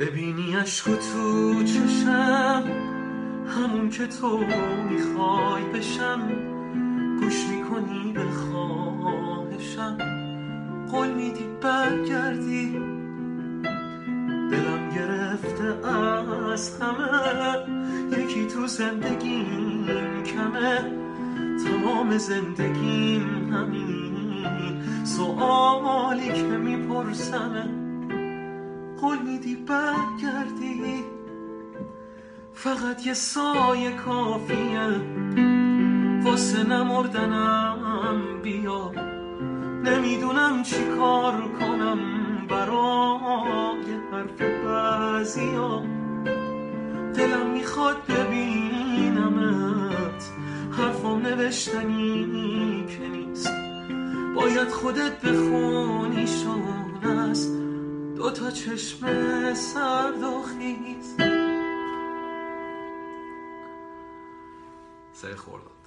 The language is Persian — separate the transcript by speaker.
Speaker 1: ببینی عشق تو چشم، همون که تو میخوای بشم، گوش میکنی به خواهشم، قول میدی برگردی، دلم گرفته از همه، یکی تو زندگیم کمه، تمام زندگیم همین سؤالی که میپرسمه، قول میدی برگردی، فقط یه سایه کافیه واسه نمردنم، بیا نمیدونم چی کار کنم برای حرف بعضیا، دلم میخواد ببینمت، حرفم نوشتنی که نیست، باید خودت بخونیشون از دوتا چشم سرد و خیز. سه خوردم.